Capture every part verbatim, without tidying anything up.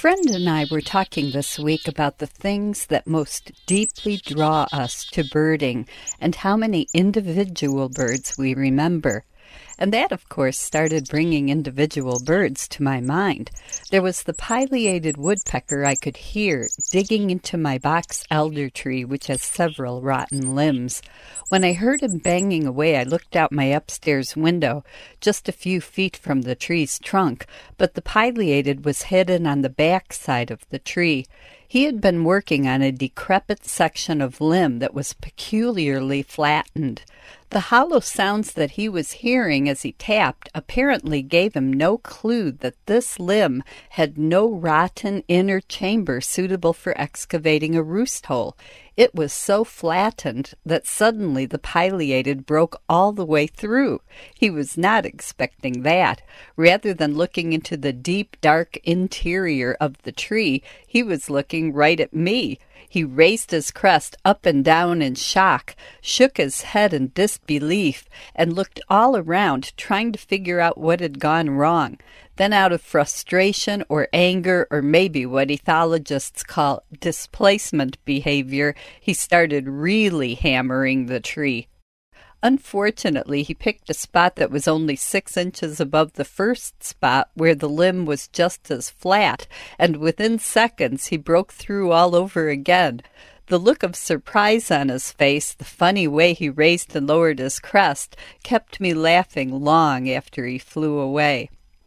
friend and I were talking this week about the things that most deeply draw us to birding and how many individual birds we remember. And that, of course, started bringing individual birds to my mind. There was the pileated woodpecker I could hear digging into my box elder tree, which has several rotten limbs. When I heard him banging away, I looked out my upstairs window, just a few feet from the tree's trunk, but the pileated was hidden on the back side of the tree. He had been working on a decrepit section of limb that was peculiarly flattened. The hollow sounds that he was hearing as he tapped apparently gave him no clue that this limb had no rotten inner chamber suitable for excavating a roost hole. It was so flattened that suddenly the pileated broke all the way through. He was not expecting that. Rather than looking into the deep, dark interior of the tree, he was looking right at me. He raised his crest up and down in shock, shook his head in disbelief, and looked all around, trying to figure out what had gone wrong. Then out of frustration or anger, or maybe what ethologists call displacement behavior, he started really hammering the tree. Unfortunately, he picked a spot that was only six inches above the first spot where the limb was just as flat, and within seconds he broke through all over again. The look of surprise on his face, the funny way he raised and lowered his crest, kept me laughing long after he flew away.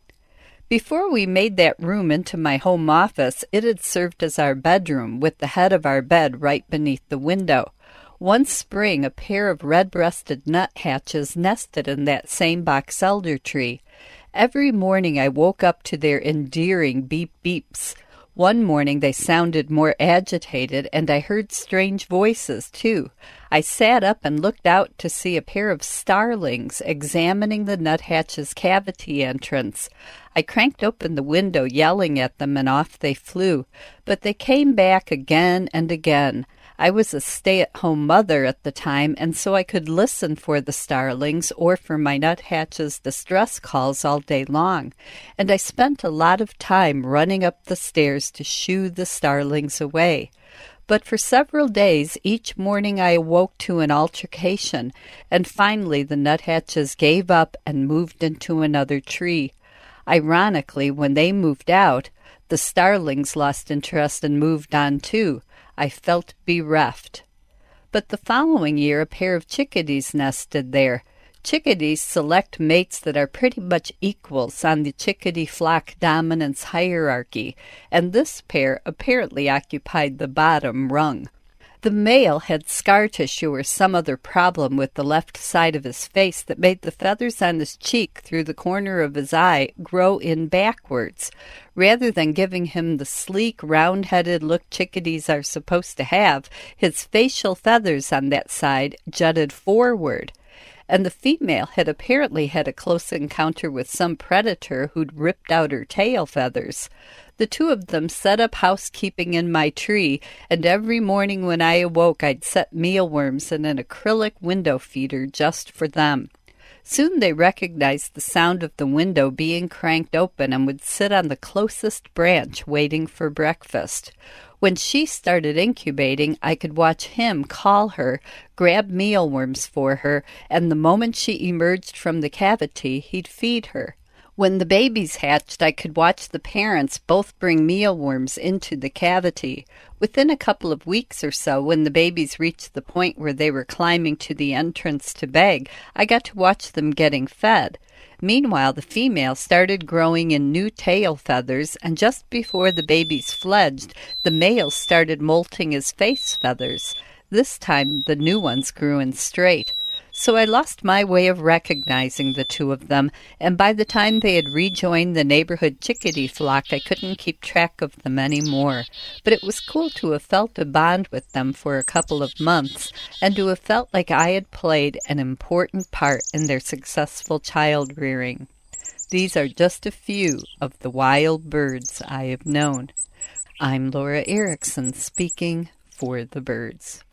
Before we made that room into my home office, it had served as our bedroom, with the head of our bed right beneath the window. One spring, a pair of red-breasted nuthatches nested in that same box elder tree. Every morning I woke up to their endearing beep-beeps. One morning they sounded more agitated, and I heard strange voices, too. I sat up and looked out to see a pair of starlings examining the nuthatch's cavity entrance. I cranked open the window, yelling at them, and off they flew. But they came back again and again. I was a stay-at-home mother at the time, and so I could listen for the starlings or for my nuthatch's distress calls all day long, and I spent a lot of time running up the stairs to shoo the starlings away. But for several days, each morning I awoke to an altercation, and finally the nuthatches gave up and moved into another tree. Ironically, when they moved out, the starlings lost interest and moved on too. I felt bereft. But the following year, a pair of chickadees nested there. Chickadees select mates that are pretty much equals on the chickadee flock dominance hierarchy, and this pair apparently occupied the bottom rung. The male had scar tissue or some other problem with the left side of his face that made the feathers on his cheek through the corner of his eye grow in backwards. Rather than giving him the sleek, round-headed look chickadees are supposed to have, his facial feathers on that side jutted forward. And the female had apparently had a close encounter with some predator who'd ripped out her tail feathers. The two of them set up housekeeping in my tree, and every morning when I awoke I'd set mealworms in an acrylic window feeder just for them. Soon they recognized the sound of the window being cranked open and would sit on the closest branch waiting for breakfast. When she started incubating, I could watch him call her, grab mealworms for her, and the moment she emerged from the cavity, he'd feed her. When the babies hatched, I could watch the parents both bring mealworms into the cavity. Within a couple of weeks or so, when the babies reached the point where they were climbing to the entrance to beg, I got to watch them getting fed. Meanwhile, the female started growing in new tail feathers, and just before the babies fledged, the male started molting his face feathers. This time, the new ones grew in straight. So I lost my way of recognizing the two of them, and by the time they had rejoined the neighborhood chickadee flock, I couldn't keep track of them anymore. But it was cool to have felt a bond with them for a couple of months, and to have felt like I had played an important part in their successful child rearing. These are just a few of the wild birds I have known. I'm Laura Erickson, speaking for the birds.